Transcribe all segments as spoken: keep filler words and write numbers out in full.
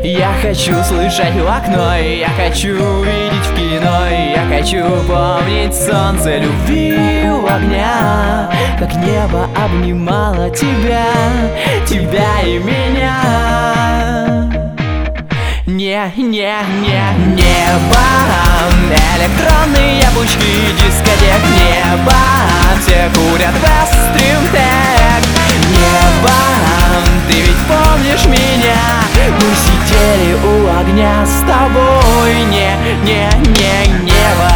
Я хочу слышать в окно, я хочу видеть в кино, я хочу помнить солнце любви у огня, как небо обнимало тебя, тебя и меня. Не, не, не, небо, электронные пучки дискотек, небо, все курят вестрим-тег. Небо, ты ведь помнишь меня? Мы сидели у огня с тобой. Не, не, не, небо.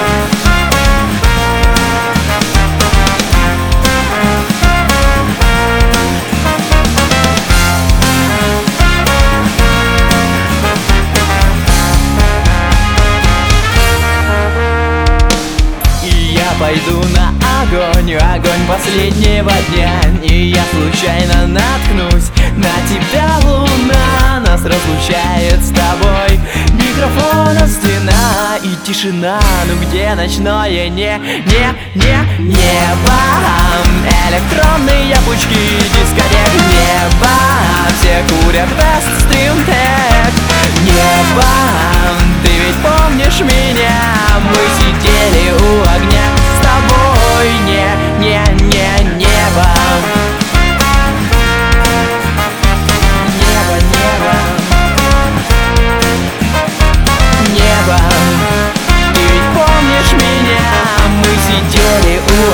Пойду на огонь, огонь последнего дня, и я случайно наткнусь на тебя, луна. Нас разлучает с тобой микрофона стена и тишина. Ну где ночное не, не, не, небо, электронные пучки дискотек, небо, все курят вестстрим-тег. Небо, ты ведь помнишь меня? Мы сидели у огня с тобой. Не, не, не, небо. Небо, небо. Небо, ты ведь помнишь меня? Мы сидели у